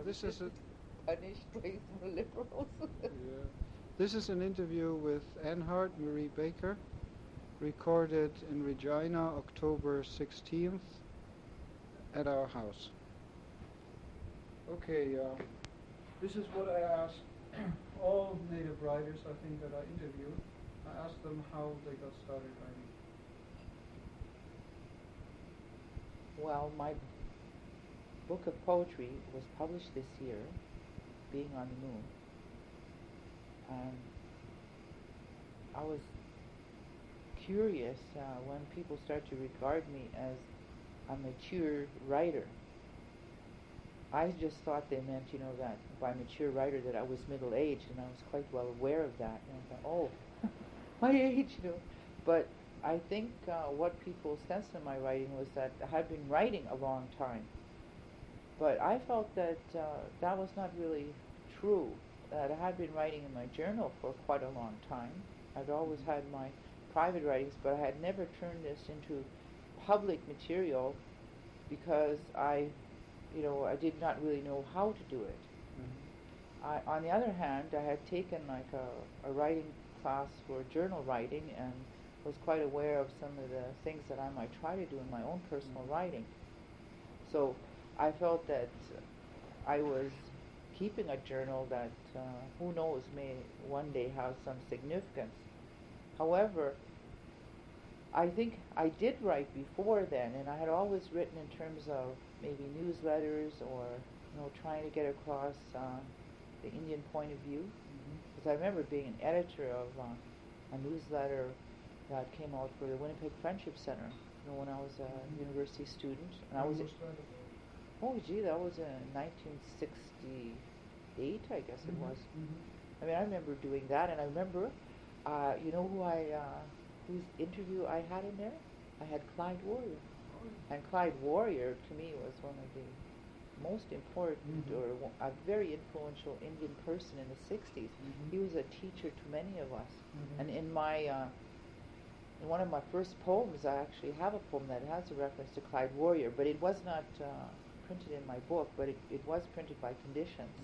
This is a punished ways for liberals. yeah. This is an interview with Anhart Marie Baker, recorded in Regina, October 16th, at our house. Okay, this is what I asked all Native writers, I think, that I interviewed. I asked them how they got started writing. Well, my book of poetry was published this year, Being on the Moon, and I was curious when people start to regard me as a mature writer. I just thought they meant, that by mature writer that I was middle-aged, and I was quite well aware of that. And I thought, oh, my age, But I think what people sensed in my writing was that I had been writing a long time. But I felt that that was not really true, that I had been writing in my journal for quite a long time. I'd always had my private writings, but I had never turned this into public material because I did not really know how to do it. Mm-hmm. On the other hand, I had taken like a writing class for journal writing and was quite aware of some of the things that I might try to do in my own personal writing. So I felt that I was keeping a journal that, who knows, may one day have some significance. However, I think I did write before then, and I had always written in terms of maybe newsletters or, trying to get across the Indian point of view. Because I remember being an editor of a newsletter that came out for the Winnipeg Friendship Center, when I was a university student. And I was oh, gee, that was in 1968, I guess it was. I mean, I remember doing that, and I remember, whose interview I had in there? I had Clyde Warrior. And Clyde Warrior, to me, was one of the most important or a very influential Indian person in the 60s. He was a teacher to many of us. And in one of my first poems, I actually have a poem that has a reference to Clyde Warrior, but it was not printed in my book, but it was printed by Conditions.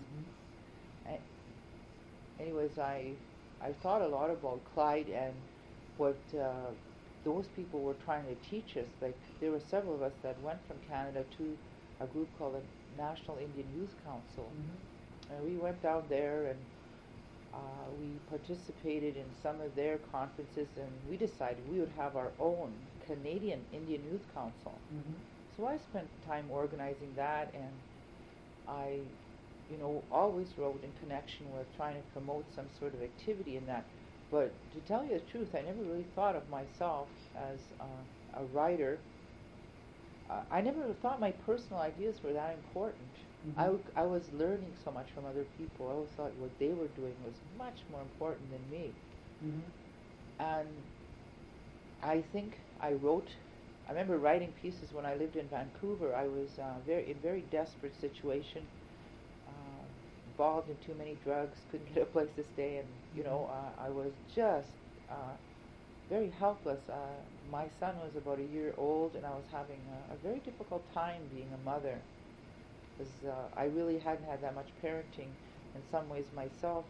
Anyways, I thought a lot about Clyde and what those people were trying to teach us. Like, there were several of us that went from Canada to a group called the National Indian Youth Council. And we went down there and we participated in some of their conferences, and we decided we would have our own Canadian Indian Youth Council. So I spent time organizing that, and I always wrote in connection with trying to promote some sort of activity in that. But to tell you the truth, I never really thought of myself as a writer. I never thought my personal ideas were that important. I was learning so much from other people. I always thought what they were doing was much more important than me. And I think I remember writing pieces when I lived in Vancouver. I was in a very desperate situation, involved in too many drugs, couldn't get a place to stay, and I was just very helpless. My son was about a year old, and I was having a very difficult time being a mother, because I really hadn't had that much parenting in some ways myself.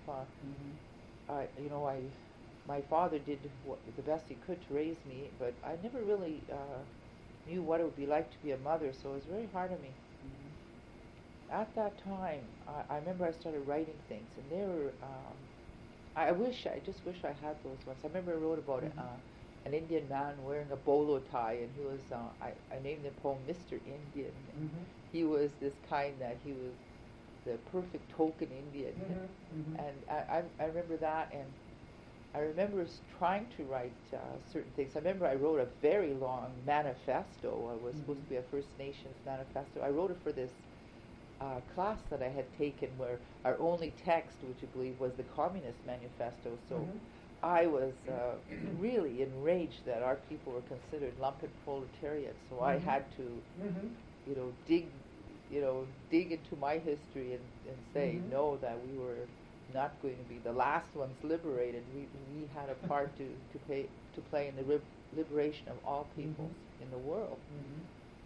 My father did the best he could to raise me, but I never really knew what it would be like to be a mother, so it was very hard on me. At that time, I remember I started writing things, and they were, I just wish I had those ones. I remember I wrote about an Indian man wearing a bolo tie, and he was, I named the poem Mr. Indian. He was this kind that he was the perfect token Indian. And I remember that, and I remember trying to write certain things. I remember I wrote a very long manifesto. It was supposed to be a First Nations manifesto. I wrote it for this class that I had taken, where our only text, which I believe was the Communist Manifesto. So I was really enraged that our people were considered lumpen proletariats. So I had to, dig into my history and say no, that we were not going to be the last ones liberated. We had a part to play in the liberation of all peoples in the world.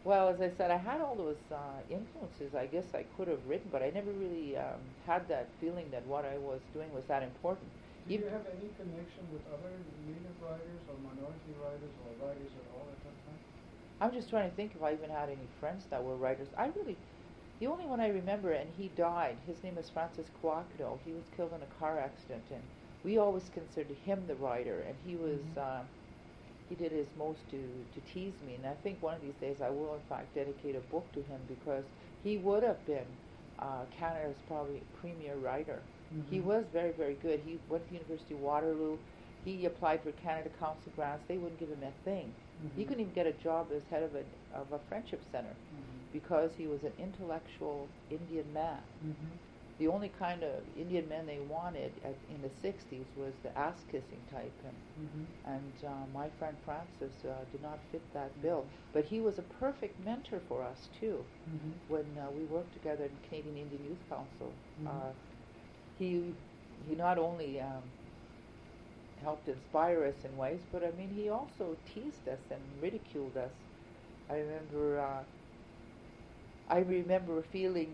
Well, as I said, I had all those influences. I guess I could have written, but I never really had that feeling that what I was doing was that important. Did you have any connection with other native writers or minority writers or writers at all at that time? I'm just trying to think if I even had any friends that were writers. The only one I remember, and he died, his name is Francis Kouakdo. He was killed in a car accident, and we always considered him the writer, and he did his most to tease me. And I think one of these days I will, in fact, dedicate a book to him because he would have been Canada's probably premier writer. He was very, very good. He went to University of Waterloo. He applied for Canada Council grants. They wouldn't give him a thing. He couldn't even get a job as head of a friendship center because he was an intellectual Indian man. The only kind of Indian men they wanted in the 60s was the ass-kissing type, and my friend Francis did not fit that bill. But he was a perfect mentor for us too. When we worked together in Canadian Indian Youth Council, he not only helped inspire us in ways, but I mean he also teased us and ridiculed us. I remember feeling,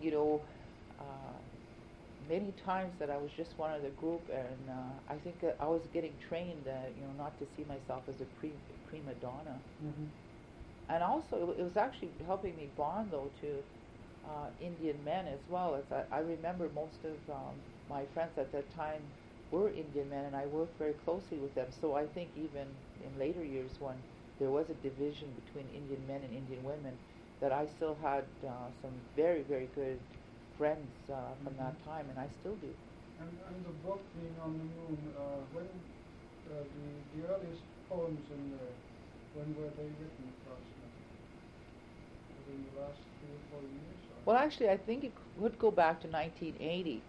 many times that I was just one of the group, and I think that I was getting trained, not to see myself as a prima donna. And also, it was actually helping me bond, though, to Indian men as well. As I remember most of my friends at that time were Indian men, and I worked very closely with them. So I think even in later years, when there was a division between Indian men and Indian women, that I still had some very, very good friends from that time, and I still do. And the book being on the moon, when the earliest poems in there, when were they written approximately? Within the last 3 or 4 years? Or? Well, actually, I think it would go back to 1980.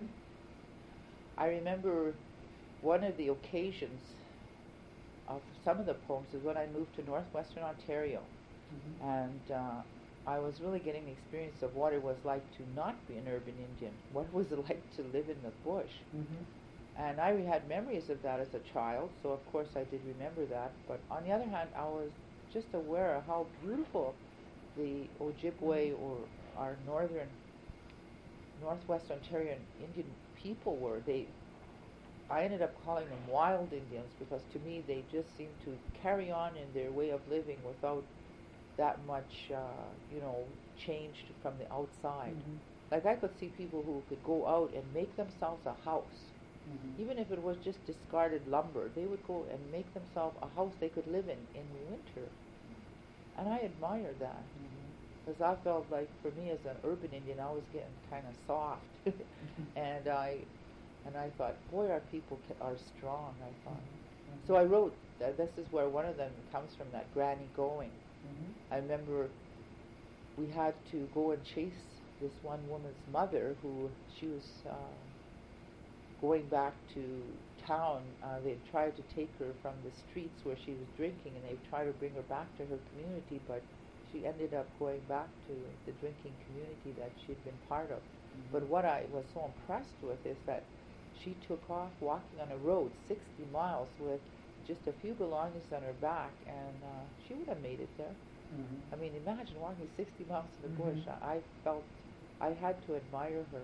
I remember one of the occasions of some of the poems is when I moved to northwestern Ontario, and I was really getting the experience of what it was like to not be an urban Indian. What was it like to live in the bush? And I had memories of that as a child, so of course I did remember that. But on the other hand, I was just aware of how beautiful the Ojibwe or our northwest Ontarian Indian people were. I ended up calling them wild Indians because to me they just seemed to carry on in their way of living without that much, changed from the outside. Like I could see people who could go out and make themselves a house. Even if it was just discarded lumber, they would go and make themselves a house they could live in winter. And I admired that. Because I felt like for me as an urban Indian, I was getting kind of soft. and I thought, boy, our people are strong, I thought. So I wrote, this is where one of them comes from, that granny going. I remember we had to go and chase this one woman's mother who she was going back to town. They tried to take her from the streets where she was drinking, and they tried to bring her back to her community, but she ended up going back to the drinking community that she'd been part of. But what I was so impressed with is that she took off walking on a road 60 miles with just a few belongings on her back, and she would have made it there. I mean, imagine walking 60 miles in the bush. I felt I had to admire her.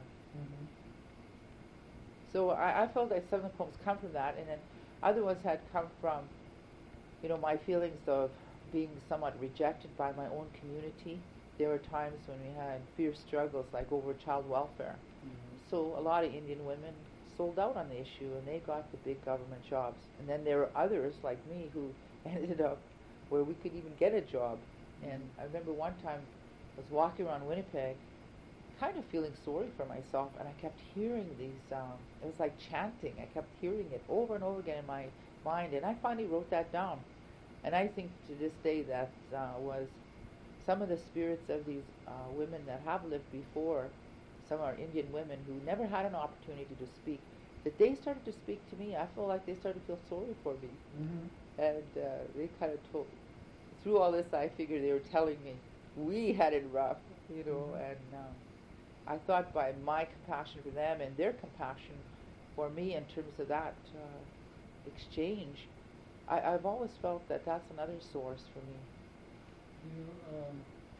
So I felt that some of the poems come from that, and then other ones had come from, my feelings of being somewhat rejected by my own community. There were times when we had fierce struggles, like over child welfare. So a lot of Indian women sold out on the issue, and they got the big government jobs. And then there were others like me who ended up where we could even get a job. And I remember one time I was walking around Winnipeg, kind of feeling sorry for myself, and I kept hearing these, it was like chanting. I kept hearing it over and over again in my mind, and I finally wrote that down. And I think to this day that was some of the spirits of these women that have lived before. Some are Indian women who never had an opportunity to speak. That they started to speak to me, I feel like they started to feel sorry for me. And they kind of told, through all this I figured they were telling me, we had it rough, and I thought by my compassion for them and their compassion for me in terms of that exchange, I've always felt that that's another source for me.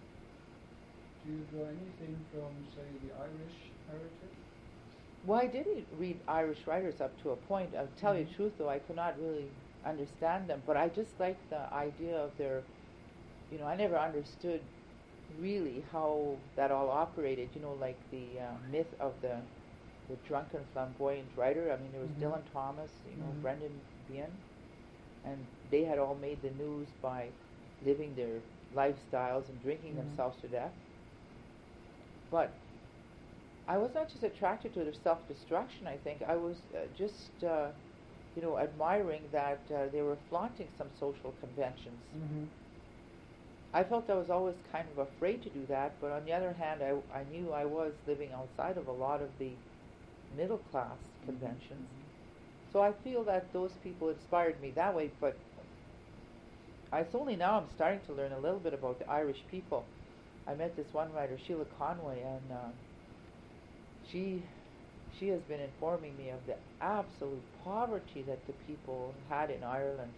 Do you draw anything from, say, the Irish heritage? Well, I did read Irish writers up to a point. I'll tell you the truth, though, I could not really understand them, but I just liked the idea of their, I never understood really how that all operated, like the myth of the drunken flamboyant writer. I mean, there was Dylan Thomas, Brendan Behan, and they had all made the news by living their lifestyles and drinking themselves to death. But I was not just attracted to their self-destruction, I think. I was admiring that they were flaunting some social conventions. I felt I was always kind of afraid to do that, but on the other hand, I knew I was living outside of a lot of the middle-class conventions. So I feel that those people inspired me that way, but it's only now I'm starting to learn a little bit about the Irish people. I met this one writer, Sheila Conway, and she has been informing me of the absolute poverty that the people had in Ireland.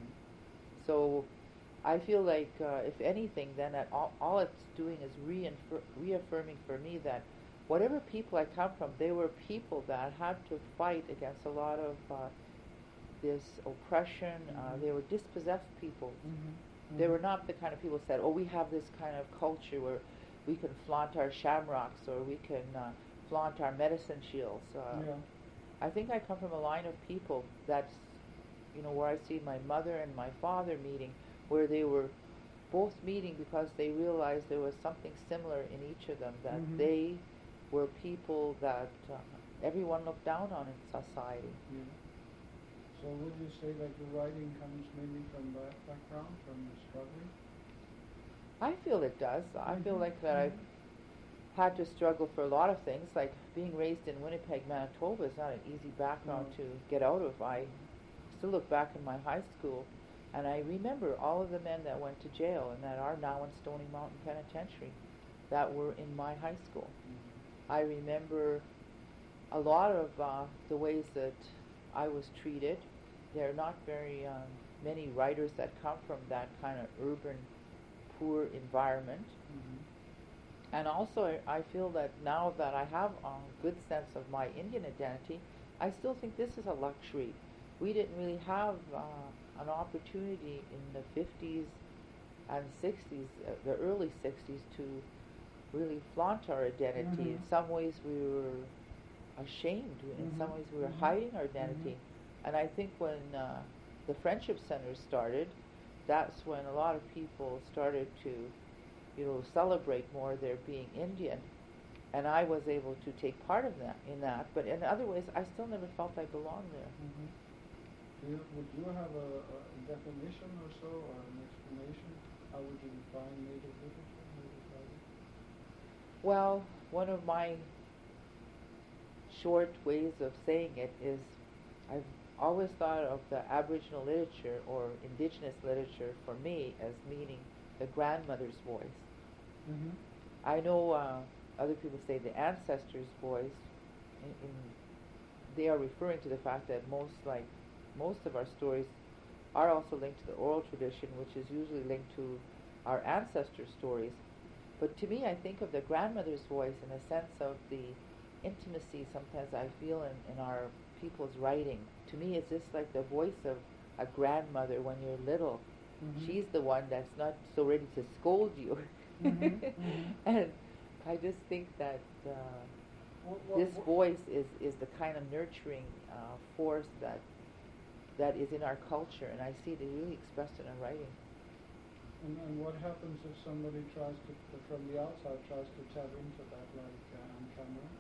So I feel like, if anything, then that all it's doing is reaffirming for me that whatever people I come from, they were people that had to fight against a lot of this oppression. They were dispossessed people. They were not the kind of people who said, we have this kind of culture where we can flaunt our shamrocks or we can flaunt our medicine shields. I think I come from a line of people that's, where I see my mother and my father meeting, where they were both meeting because they realized there was something similar in each of them, that they were people that everyone looked down on in society. So would you say that your writing comes mainly from that background, from the struggle? I feel it does. I feel like that I've had to struggle for a lot of things, like being raised in Winnipeg, Manitoba is not an easy background to get out of. I still look back in my high school, and I remember all of the men that went to jail and that are now in Stony Mountain Penitentiary that were in my high school. I remember a lot of the ways that I was treated. There are not very many writers that come from that kind of urban, poor environment. And also, I feel that now that I have a good sense of my Indian identity, I still think this is a luxury. We didn't really have an opportunity in the 50s and 60s, the early 60s, to really flaunt our identity. In some ways we were ashamed. In some ways we were hiding our identity. And I think when the Friendship Centers started, that's when a lot of people started to celebrate more their being Indian, and I was able to take part of that in that. But in other ways, I still never felt I belonged there. Would you have a definition or so, or an explanation? How would you define Native literature, Native writing? Well, one of my short ways of saying it is, I've always thought of the Aboriginal literature or Indigenous literature for me as meaning the grandmother's voice. I know other people say the ancestor's voice. They are referring to the fact that most of our stories are also linked to the oral tradition, which is usually linked to our ancestors' stories. But to me, I think of the grandmother's voice in a sense of the intimacy sometimes I feel in our people's writing. To me, it's just like the voice of a grandmother when you're little. She's the one that's not so ready to scold you. And I just think that this voice is the kind of nurturing force that is in our culture, and I see it really expressed in our writing. And what happens if somebody tries to, from the outside, tries to tap into that, like on camera?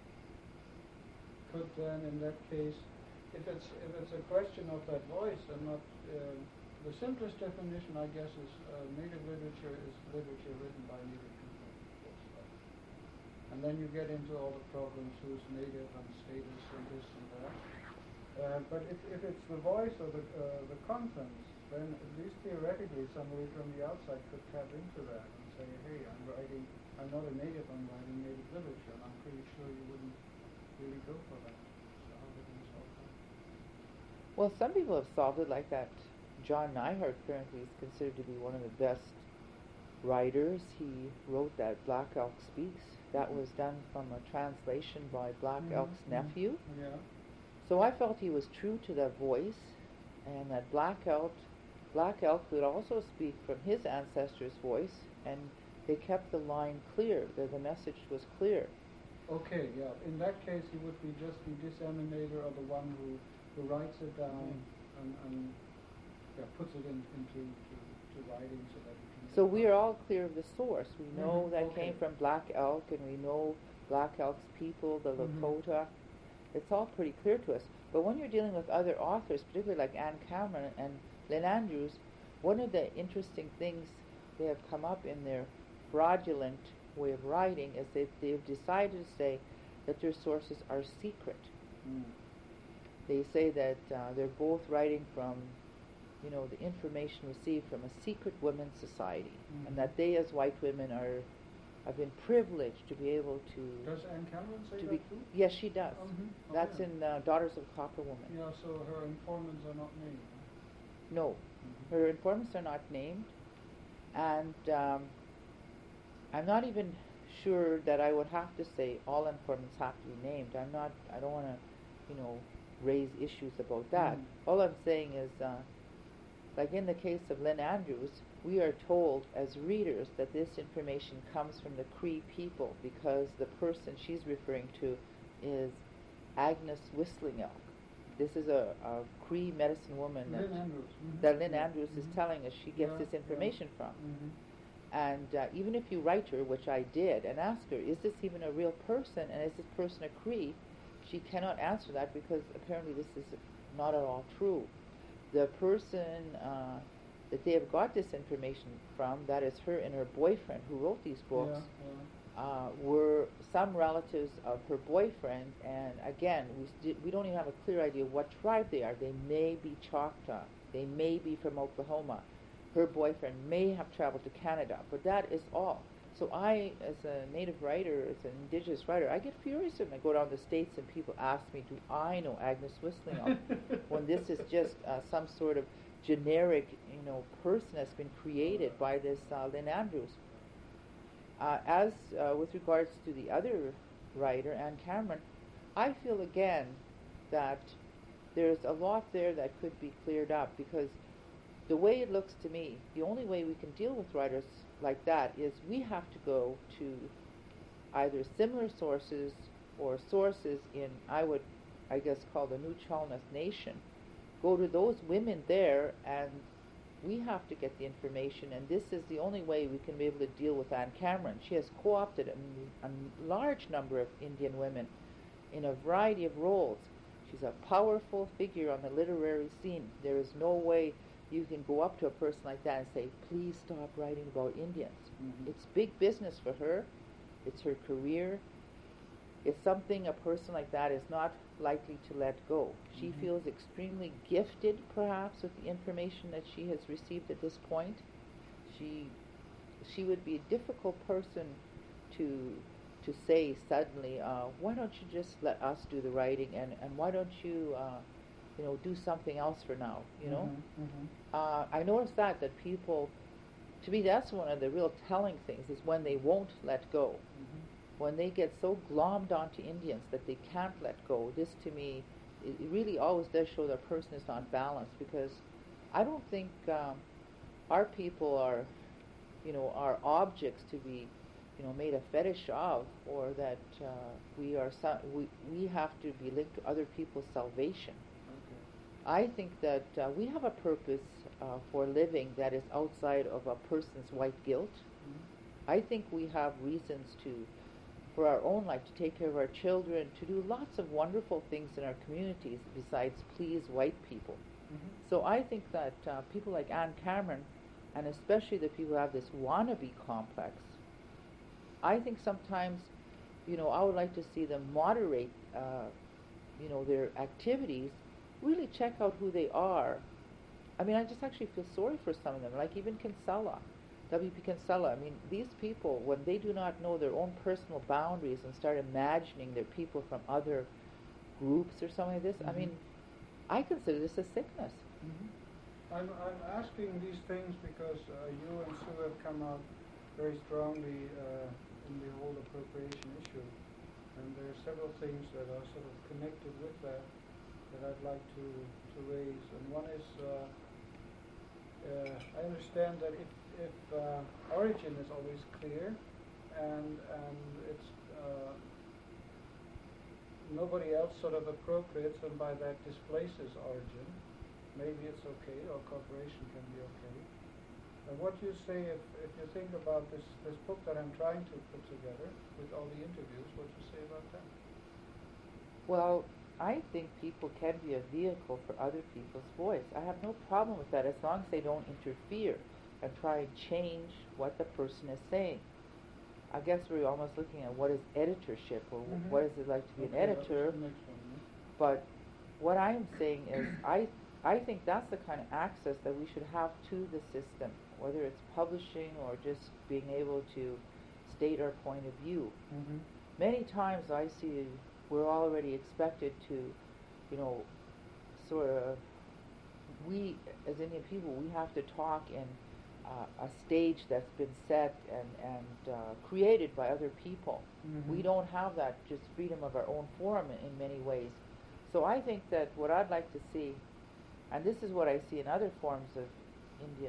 Could then, in that case, if it's a question of that voice and not the simplest definition, I guess, is Native literature is literature written by Native people. And then you get into all the problems, who's Native and status and this and that. But if it's the voice or the contents, then at least theoretically somebody from the outside could tap into that and say, hey, I'm not a Native, I'm writing Native literature, and I'm pretty sure you wouldn't really go for that. So how would you solve that? Well, some people have solved it like that. John Neihart currently is considered to be one of the best writers. He wrote that Black Elk Speaks. That was done from a translation by Black Elk's nephew. Yeah. So I felt he was true to that voice, and that Black Elk could also speak from his ancestors' voice, and they kept the line clear, that the message was clear. Okay, yeah. In that case, he would be just the disseminator, or the one who writes it down and puts it into writing so that it can. So we are all clear of the source. We know that came from Black Elk, and we know Black Elk's people, the Lakota. It's all pretty clear to us. But when you're dealing with other authors, particularly like Ann Cameron and Lynn Andrews, one of the interesting things they have come up in their fraudulent way of writing is that they've decided to say that their sources are secret. They say that they're both writing from, the information received from a secret women's society, and that they as white women have been privileged to be able to... Does Ann Cameron say that too? Yes, she does. That's in Daughters of Copper Woman. Yeah, so her informants are not named. No, her informants are not named, and I'm not even sure that I would have to say all informants have to be named. I don't want to, raise issues about that. All I'm saying is, like in the case of Lynn Andrews, we are told as readers that this information comes from the Cree people because the person she's referring to is Agnes Whistling Elk. This is a Cree medicine woman that Lynn Andrews is telling us she gets this information from. And even if you write her, which I did, and ask her, is this even a real person, and is this person a Cree, she cannot answer that because apparently this is not at all true. The person that they have got this information from, that is her and her boyfriend who wrote these books, were some relatives of her boyfriend, and again, we don't even have a clear idea what tribe they are. They may be Choctaw, they may be from Oklahoma. Her boyfriend may have traveled to Canada, but that is all. So I, as a native writer, as an indigenous writer, I get furious when I go down the States and people ask me, do I know Agnes Whistling Elk? When this is just some sort of generic, person that's been created by this Lynn Andrews. As with regards to the other writer, Ann Cameron, I feel again that there's a lot there that could be cleared up, because the way it looks to me, the only way we can deal with writers like that is we have to go to either similar sources or sources in, I guess, call the New Chalneth Nation. Go to those women there, and we have to get the information, and this is the only way we can be able to deal with Ann Cameron. She has co-opted a large number of Indian women in a variety of roles. She's a powerful figure on the literary scene. There is no way you can go up to a person like that and say, please stop writing about Indians. It's big business for her. It's her career. It's something a person like that is not likely to let go. She feels extremely gifted, perhaps, with the information that she has received at this point. She would be a difficult person to say suddenly, why don't you just let us do the writing, and why don't you do something else for now, I noticed that people, to me, that's one of the real telling things, is when they won't let go. When they get so glommed onto Indians that they can't let go. This, to me, it really always does show that a person is not balanced, because I don't think our people are objects to be made a fetish of, or that we have to be linked to other people's salvation. I think that we have a purpose for living that is outside of a person's white guilt. I think we have reasons for our own life, to take care of our children, to do lots of wonderful things in our communities besides please white people. So I think that people like Ann Cameron, and especially the people who have this wannabe complex, I think sometimes, I would like to see them moderate, their activities, really check out who they are. I mean, I just actually feel sorry for some of them, like even Kinsella, W.P. Kinsella. I mean, these people, when they do not know their own personal boundaries and start imagining they're people from other groups or something like this, I mean, I consider this a sickness. I'm asking these things because you and Sue have come out very strongly in the whole appropriation issue, and there are several things that are sort of connected with that I'd like to raise. And one is I understand that if origin is always clear and it's nobody else sort of appropriates and by that displaces origin, maybe it's okay, or cooperation can be okay. And what do you say if you think about this book that I'm trying to put together with all the interviews, what do you say about that? Well, I think people can be a vehicle for other people's voice. I have no problem with that as long as they don't interfere and try and change what the person is saying. I guess we're almost looking at what is editorship, or what is it like to be an editor. But what I'm saying is I think that's the kind of access that we should have to the system, whether it's publishing or just being able to state our point of view. Many times I see we're already expected to, sort of, we as Indian people, we have to talk in a stage that's been set and created by other people. We don't have that just freedom of our own form in many ways. So I think that what I'd like to see, and this is what I see in other forms of Indian,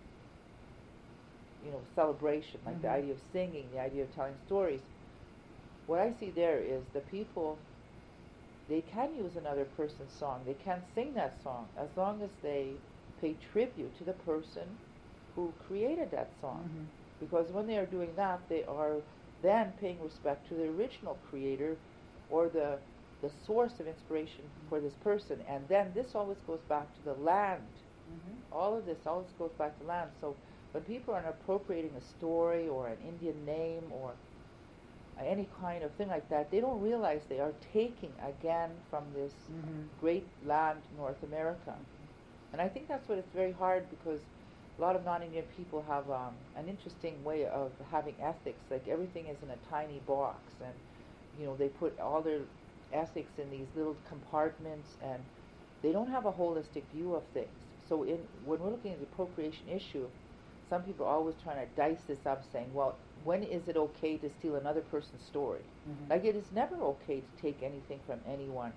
celebration, like the idea of singing, the idea of telling stories. What I see there is the people, they can use another person's song. They can sing that song as long as they pay tribute to the person who created that song. Because when they are doing that, they are then paying respect to the original creator or the source of inspiration for this person. And then this always goes back to the land. All of this always goes back to land. So when people are appropriating a story or an Indian name or any kind of thing like that, they don't realize they are taking again from this great land, North America. And I think that's what it's very hard, because a lot of non-Indian people have an interesting way of having ethics. Like everything is in a tiny box, and they put all their ethics in these little compartments, and they don't have a holistic view of things. So when we're looking at the appropriation issue, some people are always trying to dice this up, saying, well, when is it okay to steal another person's story? Like, it is never okay to take anything from anyone.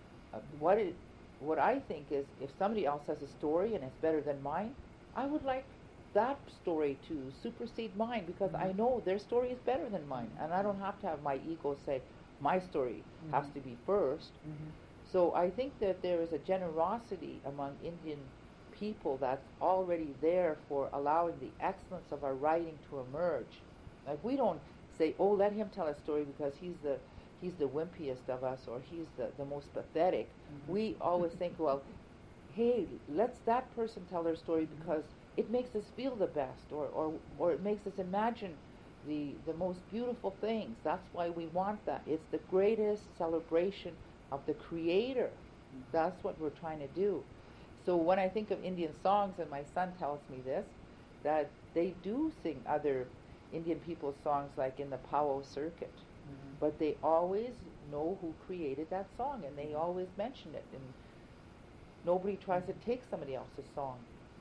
What I think is, if somebody else has a story and it's better than mine, I would like that story to supersede mine, because I know their story is better than mine, and I don't have to have my ego say my story has to be first. So I think that there is a generosity among Indian people that's already there for allowing the excellence of our writing to emerge. Like, we don't say, oh, let him tell a story because he's the wimpiest of us, or he's the most pathetic. We always think, well, hey, let's that person tell their story because it makes us feel the best, or it makes us imagine the most beautiful things. That's why we want that. It's the greatest celebration of the Creator. That's what we're trying to do. So when I think of Indian songs, and my son tells me this, that they do sing other Indian people's songs, like in the powwow circuit, but they always know who created that song, and they always mention it, and nobody tries to take somebody else's song.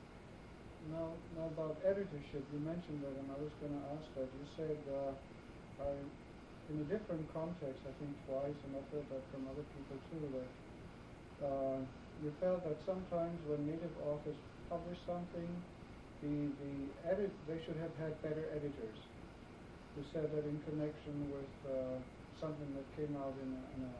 Now about editorship, you mentioned that, and I was going to ask that. You said, in a different context, I think twice, and I've heard that from other people too, that you felt that sometimes when native authors publish something, they should have had better editors. You said that in connection with something that came out in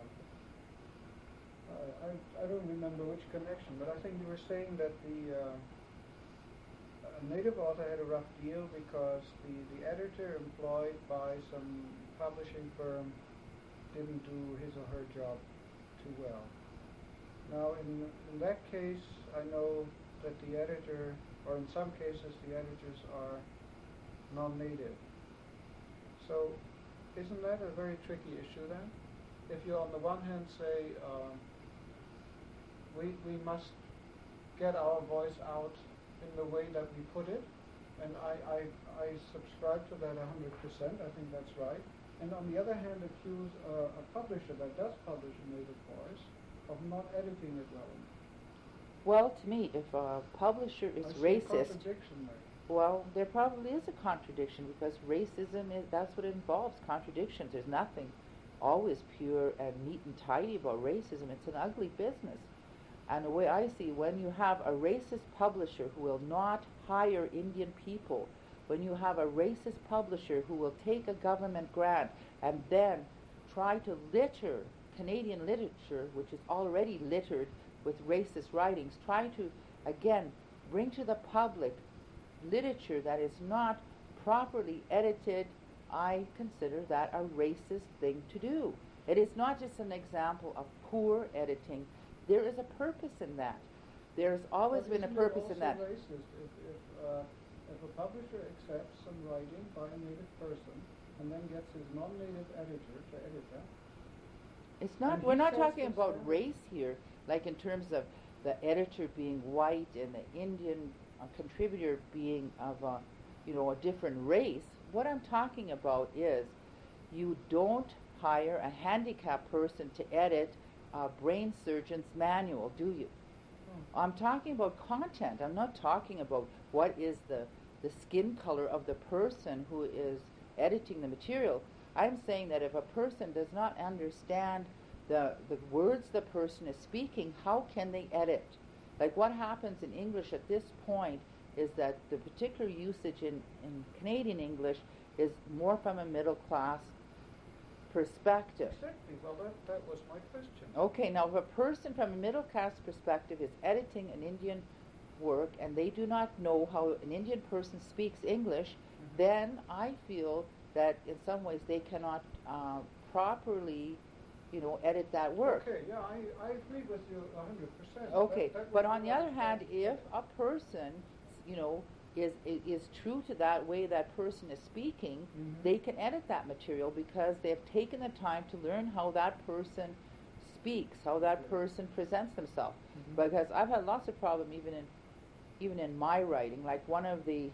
I don't remember which connection, but I think you were saying that the native author had a rough deal because the editor employed by some publishing firm didn't do his or her job too well. Now, in that case, I know that the editor, or in some cases the editors are non-native. So isn't that a very tricky issue then? If you on the one hand say, we must get our voice out in the way that we put it, and I subscribe to that 100%, I think that's right. And on the other hand, accuse a publisher that does publish a native voice of not editing it well enough. Well, to me, if a publisher is racist, Well, there probably is a contradiction because racism that's what it involves, contradictions. There's nothing always pure and neat and tidy about racism. It's an ugly business. And the way I see, when you have a racist publisher who will not hire Indian people, when you have a racist publisher who will take a government grant and then try to litter Canadian literature, which is already littered with racist writings, try to, again, bring to the public literature that is not properly edited, I consider that a racist thing to do. It is not just an example of poor editing. There is a purpose in that. There's always been a purpose in that. But isn't it also racist if a publisher accepts some writing by a native person and then gets his non-native editor to edit that? It's not. We're not talking about race here, like in terms of the editor being white and the Indian contributor being of a different race. What I'm talking about is you don't hire a handicapped person to edit a brain surgeon's manual, do you? I'm talking about content. I'm not talking about what is the skin color of the person who is editing the material. I'm saying that if a person does not understand the words the person is speaking, how can they edit? Like what happens in English at this point is that the particular usage in Canadian English is more from a middle class perspective. Exactly. Well, that was my question. Okay, now if a person from a middle class perspective is editing an Indian work and they do not know how an Indian person speaks English, then I feel that in some ways they cannot properly, edit that work. Okay, yeah, I agree with you 100%. Okay, but on the other hand, if a person, is true to that way that person is speaking, they can edit that material because they've taken the time to learn how that person speaks, how that person presents themselves. Because I've had lots of problems even in my writing. Like one of the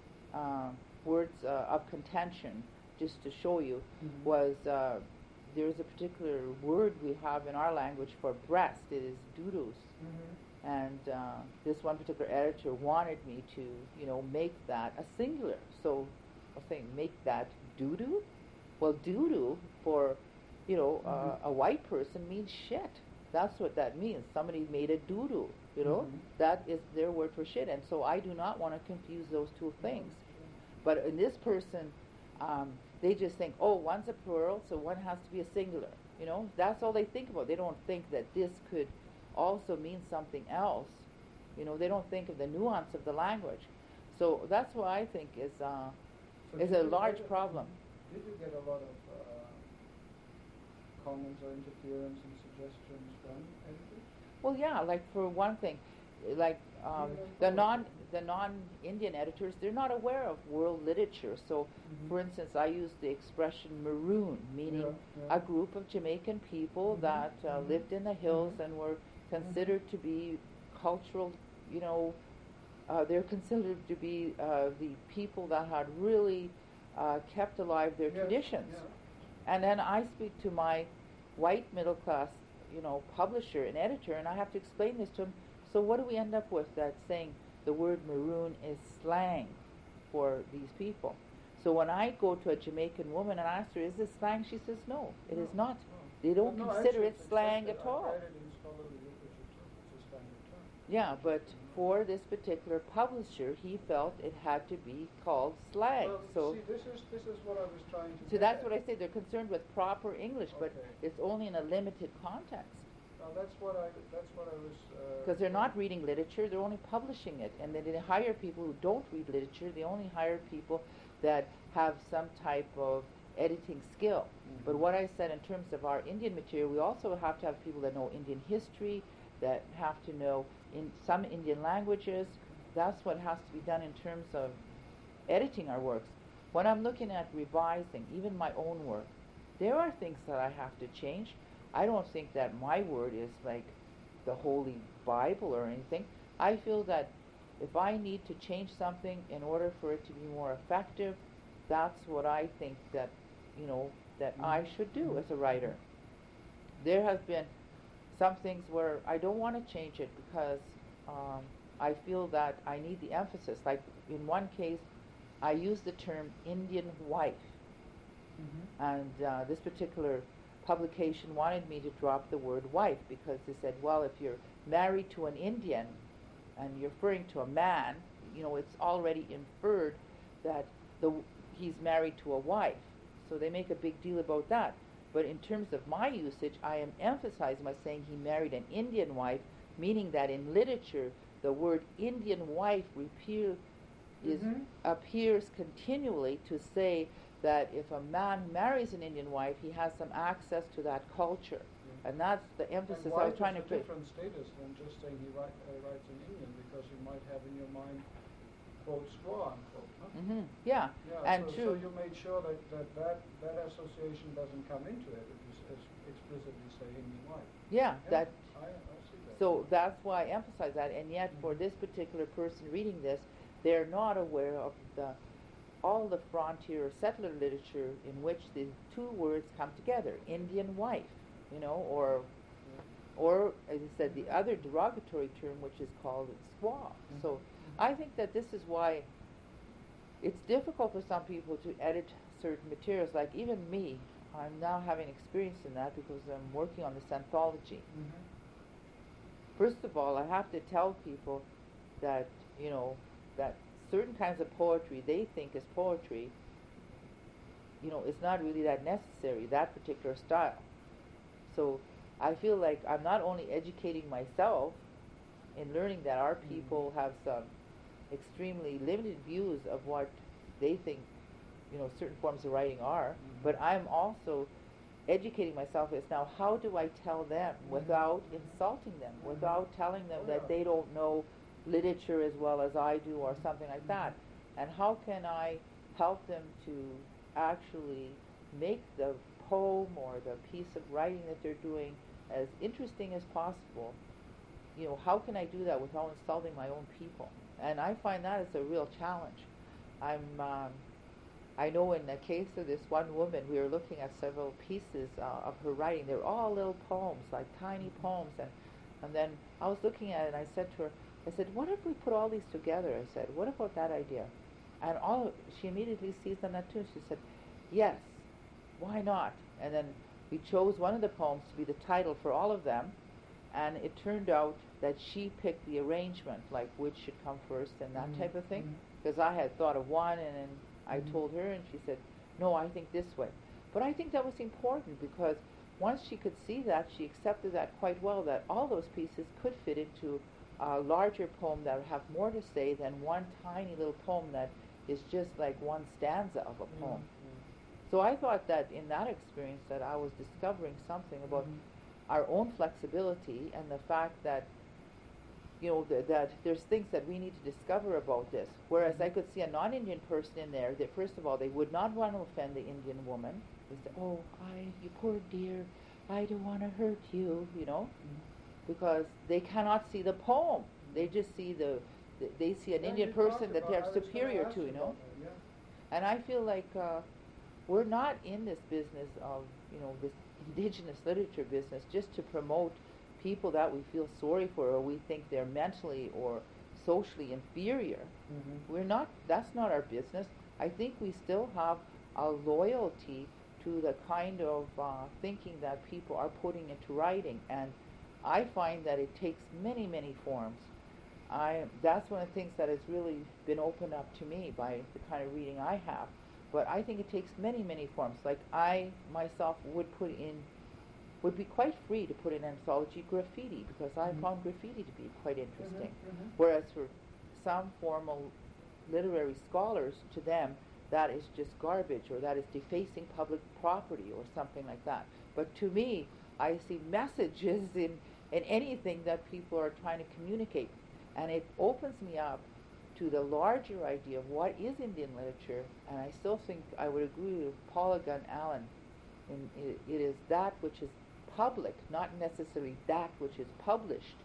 words of contention, just to show you, was there's a particular word we have in our language for breast. It is doodles. And this one particular editor wanted me to, make that a singular. So I was saying, make that doo-doo? Well, doo-doo for, a white person means shit. That's what that means. Somebody made a doo-doo, That is their word for shit. And so I do not want to confuse those two things. But in this person, they just think, oh, one's a plural, so one has to be a singular. That's all they think about. They don't think that this could also mean something else. They don't think of the nuance of the language. So that's what I think is a large problem. Did you get a lot of comments or interference and suggestions from editors? Well, yeah, like for one thing, like the non-Indian editors, they're not aware of world literature. So, for instance, I use the expression maroon, meaning a group of Jamaican people that lived in the hills and were considered to be cultural, they're considered to be the people that had really kept alive their traditions. And then I speak to my white middle class, publisher and editor, and I have to explain this to him. So what do we end up with? That saying the word maroon is slang for these people. So when I go to a Jamaican woman and ask her, is this slang? She says, no, it is not. They don't consider it slang at all. Yeah, but for this particular publisher, he felt it had to be called slang. Well, so see, this is what I was trying to. So that's what I say. They're concerned with proper English, but it's only in a limited context. That's what I was. Because they're not reading literature; they're only publishing it, and then they hire people who don't read literature. They only hire people that have some type of editing skill. But what I said in terms of our Indian material, we also have to have people that know Indian history, that have to know in some Indian languages. That's what has to be done in terms of editing our works. When I'm looking at revising, even my own work, there are things that I have to change. I don't think that my word is like the Holy Bible or anything. I feel that if I need to change something in order for it to be more effective, that's what I think that, that I should do as a writer. There have been some things where I don't want to change it because I feel that I need the emphasis. Like in one case, I used the term Indian wife, and this particular publication wanted me to drop the word wife because they said, well, if you're married to an Indian and you're referring to a man, it's already inferred that he's married to a wife. So they make a big deal about that. But in terms of my usage, I am emphasizing by saying he married an Indian wife, meaning that in literature, the word Indian wife appears continually to say that if a man marries an Indian wife, he has some access to that culture. And that's the emphasis I was trying to put. Different status than just saying he writes in Indian, because you might have in your mind, quote, squaw, unquote. Huh? Yeah, and so you made sure that association doesn't come into it if you explicitly say Indian wife. Yeah, that. I see that. So that's why I emphasize that, and yet for this particular person reading this, they're not aware of all the frontier settler literature in which the two words come together, Indian wife, or as I said, the other derogatory term which is called squaw. So I think that this is why it's difficult for some people to edit certain materials. Like even me, I'm now having experience in that because I'm working on this anthology. First of all, I have to tell people that, that certain kinds of poetry they think is poetry, is not really that necessary, that particular style. So I feel like I'm not only educating myself in learning that our people have some extremely limited views of what they think, certain forms of writing are, but I'm also educating myself as now how do I tell them without insulting them, without telling them that they don't know literature as well as I do or something like that, and how can I help them to actually make the poem or the piece of writing that they're doing as interesting as possible. How can I do that without insulting my own people? And I find that is a real challenge. I know in the case of this one woman, we were looking at several pieces of her writing. They were all little poems, like tiny poems. And then I was looking at it and I said to her, what if we put all these together? I said, what about that idea? And she immediately seized on that too. She said, yes, why not? And then we chose one of the poems to be the title for all of them. And it turned out that she picked the arrangement, like which should come first and that type of thing. Because I had thought of one and then I told her and she said, no, I think this way. But I think that was important because once she could see that, she accepted that quite well, that all those pieces could fit into a larger poem that would have more to say than one tiny little poem that is just like one stanza of a poem. So I thought that in that experience that I was discovering something about our own flexibility and the fact that that there's things that we need to discover about this. Whereas I could see a non-Indian person in there that first of all they would not want to offend the Indian woman. They say, "Oh, you poor dear, I don't want to hurt you," because they cannot see the poem. They just see they see an Indian person that they're superior to, And I feel like we're not in this business of this indigenous literature business just to promote people that we feel sorry for or we think they're mentally or socially inferior. We're not. That's not our business. I think we still have a loyalty to the kind of thinking that people are putting into writing, and I find that it takes many, many forms. That's one of the things that has really been opened up to me by the kind of reading I have. But I think it takes many, many forms. Like I myself would be quite free to put in anthology graffiti because I found graffiti to be quite interesting. Whereas for some formal literary scholars, to them, that is just garbage or that is defacing public property or something like that. But to me, I see messages in anything that people are trying to communicate. And it opens me up to the larger idea of what is Indian literature. And I still think I would agree with Paula Gunn Allen. It is that which is public, not necessarily that which is published.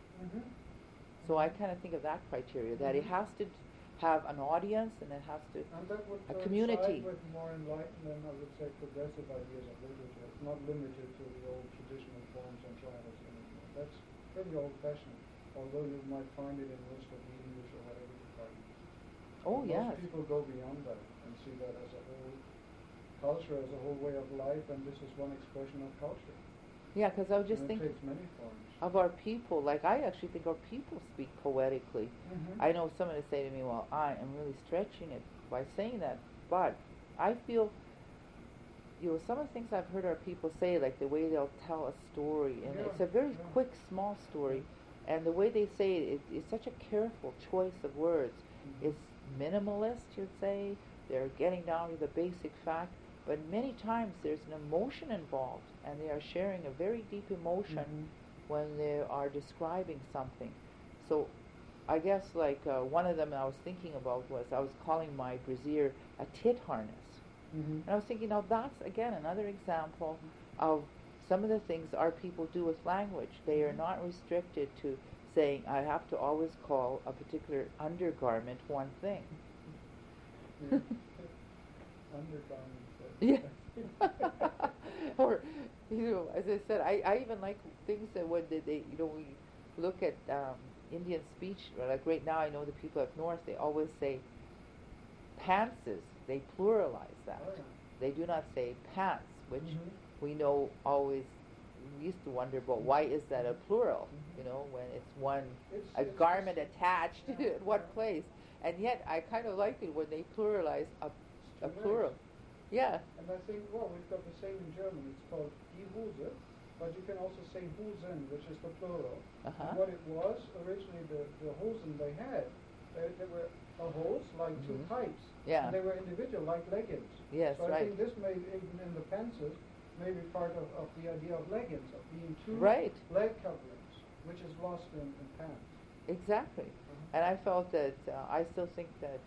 So I kind of think of that criteria, that it has to have an audience and it has to and that would a community. With more enlightened and I would say progressive ideas of literature. It's not limited to the old traditional forms and trials anymore. That's pretty old-fashioned. although you might find it in most of the English or whatever departments. Oh, Most yes. people go beyond that and see that as a whole culture, as a whole way of life, and this is one expression of culture. Yeah, because I was just and thinking it takes many forms. of our people. Like, I actually think our people speak poetically. Mm-hmm. I know someone would say to me, well, I am really stretching it by saying that, but I feel, some of the things I've heard our people say, like the way they'll tell a story, and it's a very quick, small story, and the way they say it, it's such a careful choice of words. Mm-hmm. It's minimalist, you'd say. They're getting down to the basic fact, but many times there's an emotion involved, and they are sharing a very deep emotion when they are describing something. So I guess like one of them I was thinking about was I was calling my brassiere a tit harness. And I was thinking, now that's again another example of some of the things our people do with language. They are not restricted to saying, I have to always call a particular undergarment one thing. Yeah. Undergarments. Yeah. Or, as I said, I even like things that when they we look at Indian speech, like right now I know the people up north, they always say pantses. They pluralize that. Oh, yeah. They do not say pants, which we know always, we used to wonder, but why is that a plural, when it's one, a garment attached at what place? And yet I kind of like it when they pluralize a plural. Yeah. And I think, well, we've got the same in German. It's called die Hose, but you can also say Hosen, which is the plural. And what it was, originally the hosen they had, they were a hose, like two pipes. Yeah. And they were individual, like leggings. Yes, so right. I think this may, even in the pantses, may be part of the idea of leggings, of being two right. leg coverings, which is lost in pants. Exactly. And I felt that, I still think that,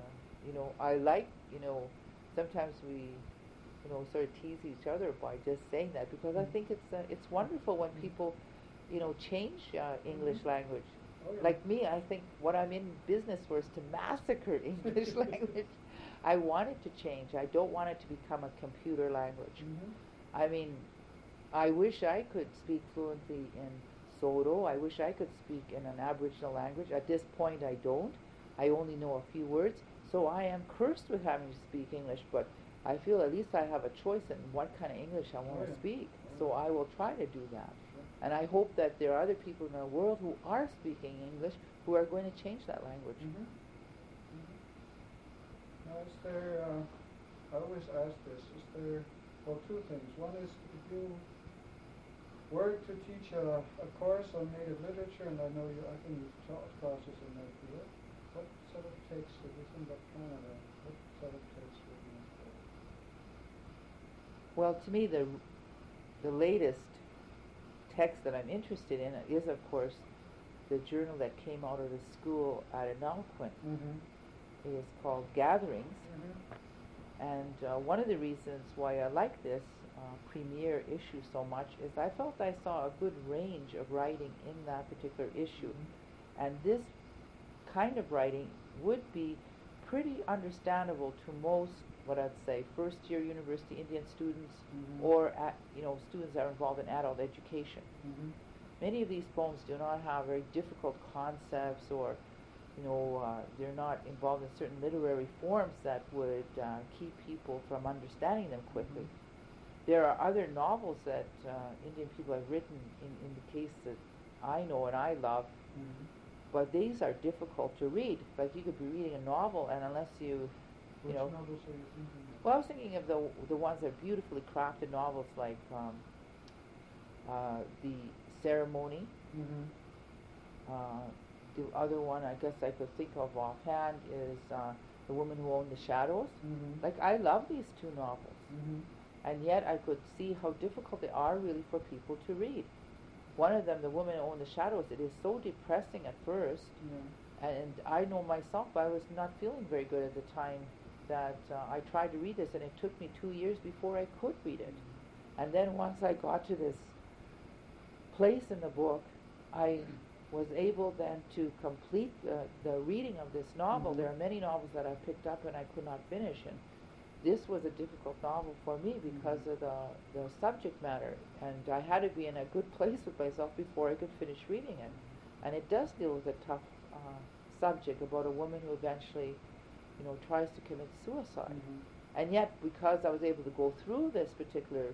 I like, sometimes we, sort of tease each other by just saying that, because I think it's wonderful when people, change English language. Oh, yeah. Like me, I think what I'm in business for is to massacre English language. I want it to change. I don't want it to become a computer language. I mean, I wish I could speak fluently in Soro. I wish I could speak in an Aboriginal language. At this point, I don't. I only know a few words. So I am cursed with having to speak English, but I feel at least I have a choice in what kind of English I want to speak. So I will try to do that. And I hope that there are other people in the world who are speaking English who are going to change that language. Now, is there, I always ask this, is there, well, two things. One is, if you were to teach a course on native literature, and I think you've taught classes in that field, what sort of takes, if you think of Canada, what sort of takes would you employ? Well, to me, the latest text that I'm interested in is, of course, the journal that came out of the school at Algonquin. It is called Gatherings. And one of the reasons why I like this premiere issue so much is I felt I saw a good range of writing in that particular issue. And this kind of writing would be pretty understandable to most, what I'd say, first-year university Indian students or students that are involved in adult education. Many of these poems do not have very difficult concepts, or they're not involved in certain literary forms that would keep people from understanding them quickly. There are other novels that Indian people have written in the case that I know and I love, but these are difficult to read. Like, you could be reading a novel, and unless you Which novels are you thinking of? Well, I was thinking of the ones that are beautifully crafted novels, like The Ceremony. The other one I guess I could think of offhand is The Woman Who Owned the Shadows. Like, I love these two novels. And yet I could see how difficult they are really for people to read. One of them, The Woman Who Owned the Shadows, it is so depressing at first. And I know myself, I was not feeling very good at the time that I tried to read this, and it took me 2 years before I could read it. And then once I got to this place in the book, I was able then to complete the reading of this novel. There are many novels that I picked up and I could not finish, and this was a difficult novel for me because of the subject matter, and I had to be in a good place with myself before I could finish reading it. and it does deal with a tough subject about a woman who eventually, tries to commit suicide. Mm-hmm. And yet, because I was able to go through this particular,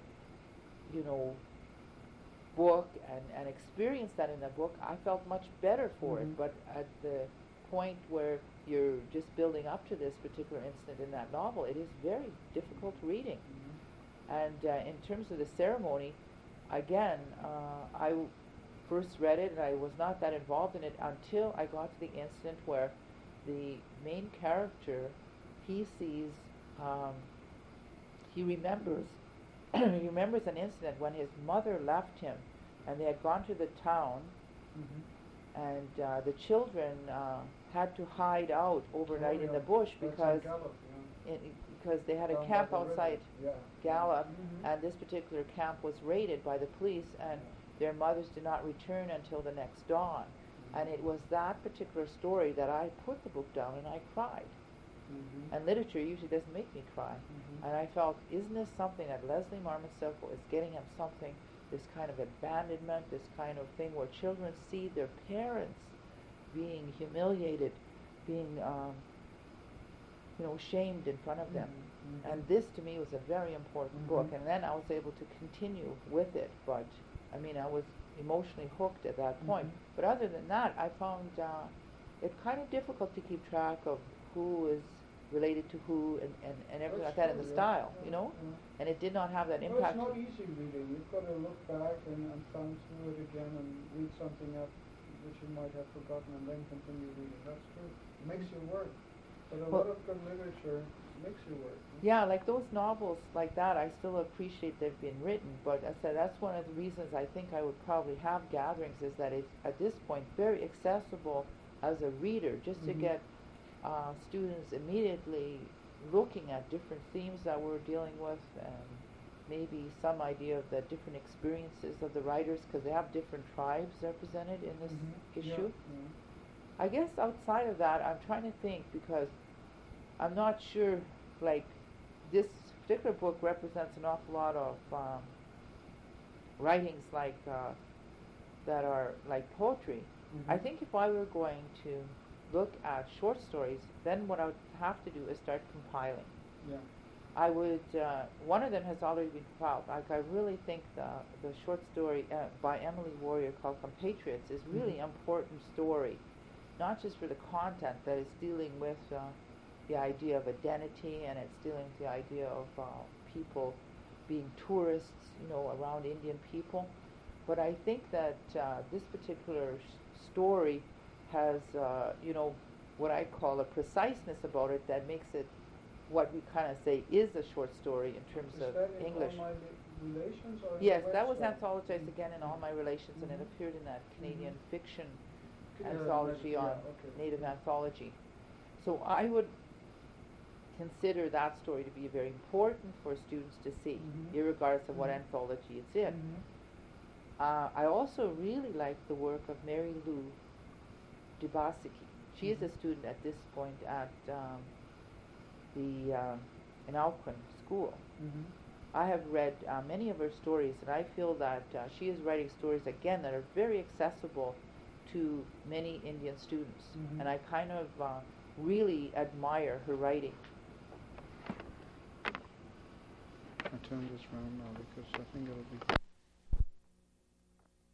book and experience that in the book, I felt much better for it. But at the point where you're just building up to this particular incident in that novel, it is very difficult reading. And in terms of the ceremony, again, I first read it and I was not that involved in it until I got to the incident where the main character, he sees, he remembers he remembers an incident when his mother left him and they had gone to the town, and the children had to hide out overnight in the bush because they had a Down camp by the river. outside Yeah. Gallup, and this particular camp was raided by the police, and their mothers did not return until the next dawn. And it was that particular story that I put the book down and I cried. And literature usually doesn't make me cry. And I felt, isn't this something that Leslie Marmoset is getting at something, this kind of abandonment, this kind of thing where children see their parents being humiliated, being shamed in front of them. And this to me was a very important book, and then I was able to continue with it, but I mean I was emotionally hooked at that point. But other than that, I found it kind of difficult to keep track of who is related to who and everything like that in the style, and it did not have that impact. Well, it's not easy reading. You've got to look back and thumb through it again and read something up which you might have forgotten and then continue reading. That's true. It makes you work. But a lot of good literature makes you work. Yeah, like those novels like that, I still appreciate they've been written, but I said that's one of the reasons I think I would probably have gatherings, is that it's at this point very accessible as a reader, just to get students immediately looking at different themes that we're dealing with, and maybe some idea of the different experiences of the writers, because they have different tribes represented in this issue. I guess outside of that, I'm trying to think, because I'm not sure, like, this particular book represents an awful lot of writings like that are like poetry. I think if I were going to look at short stories, then what I would have to do is start compiling. Yeah. I would, one of them has already been compiled. Like, I really think the short story by Emily Warrior called Compatriots is really important story, not just for the content that it's dealing with the idea of identity, and it's dealing with the idea of people being tourists, around Indian people. But I think that this particular story has, what I call a preciseness about it that makes it what we kind of say is a short story in terms of English. Is that in All My Relations? Or Yes, that was anthologized again in All My Relations, and it appeared in that Canadian fiction anthology on Native Anthology. So I would consider that story to be very important for students to see, irregardless of what anthology it's in. I also really like the work of Mary Lou Dubosiki. She is a student at this point at the Alcuin School. I have read many of her stories, and I feel that she is writing stories again that are very accessible to many Indian students, and I kind of really admire her writing. I turn this round now because I think it'll be